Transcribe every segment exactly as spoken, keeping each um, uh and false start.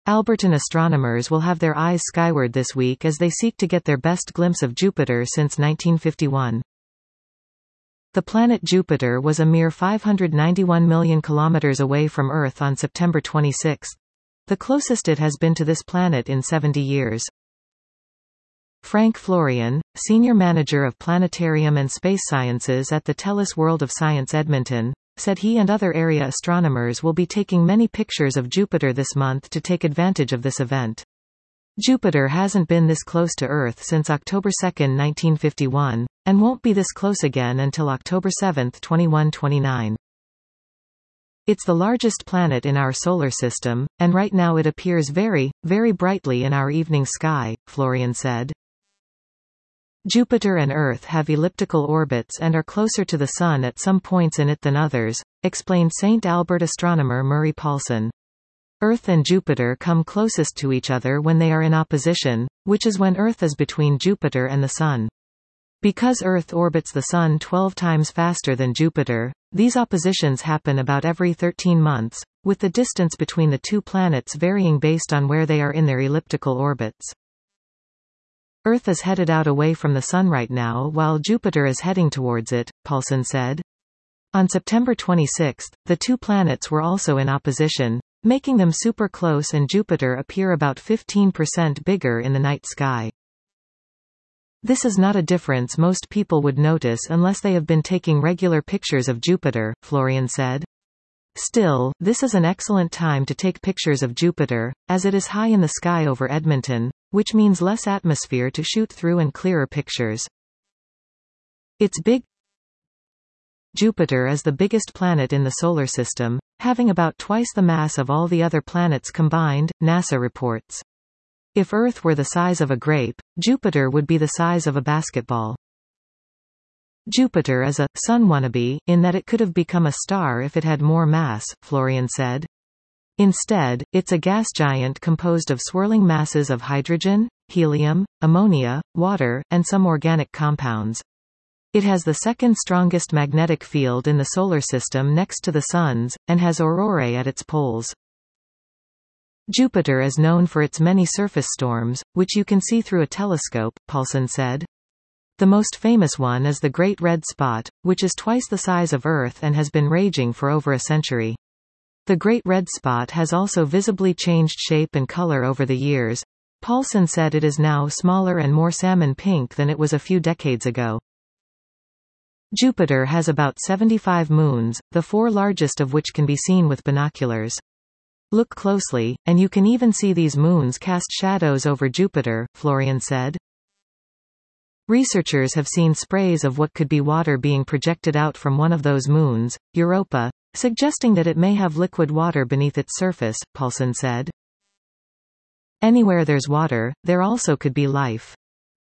Albertan astronomers will have their eyes skyward this week as they seek to get their best glimpse of Jupiter since nineteen fifty-one. The planet Jupiter was a mere five hundred ninety-one million kilometers away from Earth on September twenty-sixth. The closest it has been to this planet in seventy years. Frank Florian, Senior Manager of Planetarium and Space Sciences at the TELUS World of Science Edmonton, said he and other area astronomers will be taking many pictures of Jupiter this month to take advantage of this event. Jupiter hasn't been this close to Earth since October second nineteen fifty-one, and won't be this close again until October seventh twenty-one twenty-nine. It's the largest planet in our solar system, and right now it appears very, very brightly in our evening sky, Florian said. Jupiter and Earth have elliptical orbits and are closer to the Sun at some points in it than others, explained Saint Albert astronomer Murray Paulson. Earth and Jupiter come closest to each other when they are in opposition, which is when Earth is between Jupiter and the Sun. Because Earth orbits the Sun twelve times faster than Jupiter, these oppositions happen about every thirteen months, with the distance between the two planets varying based on where they are in their elliptical orbits. Earth is headed out away from the Sun right now while Jupiter is heading towards it, Paulson said. On September twenty-sixth, the two planets were also in opposition, making them super close and Jupiter appear about fifteen percent bigger in the night sky. This is not a difference most people would notice unless they have been taking regular pictures of Jupiter, Florian said. Still, this is an excellent time to take pictures of Jupiter, as it is high in the sky over Edmonton, which means less atmosphere to shoot through and clearer pictures. It's big. Jupiter is the biggest planet in the solar system, having about twice the mass of all the other planets combined, NASA reports. If Earth were the size of a grape, Jupiter would be the size of a basketball. Jupiter is a sun wannabe, in that it could have become a star if it had more mass, Florian said. Instead, it's a gas giant composed of swirling masses of hydrogen, helium, ammonia, water, and some organic compounds. It has the second strongest magnetic field in the solar system next to the Sun's, and has aurorae at its poles. Jupiter is known for its many surface storms, which you can see through a telescope, Paulson said. The most famous one is the Great Red Spot, which is twice the size of Earth and has been raging for over a century. The Great Red Spot has also visibly changed shape and color over the years. Paulson said it is now smaller and more salmon pink than it was a few decades ago. Jupiter has about seventy-five moons, the four largest of which can be seen with binoculars. Look closely, and you can even see these moons cast shadows over Jupiter, Florian said. Researchers have seen sprays of what could be water being projected out from one of those moons, Europa, suggesting that it may have liquid water beneath its surface, Paulson said. Anywhere there's water, there also could be life.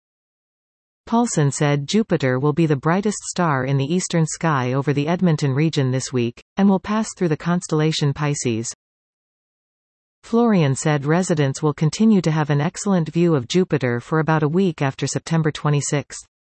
Paulson said Jupiter will be the brightest star in the eastern sky over the Edmonton region this week, and will pass through the constellation Pisces. Florian said residents will continue to have an excellent view of Jupiter for about a week after September twenty-sixth.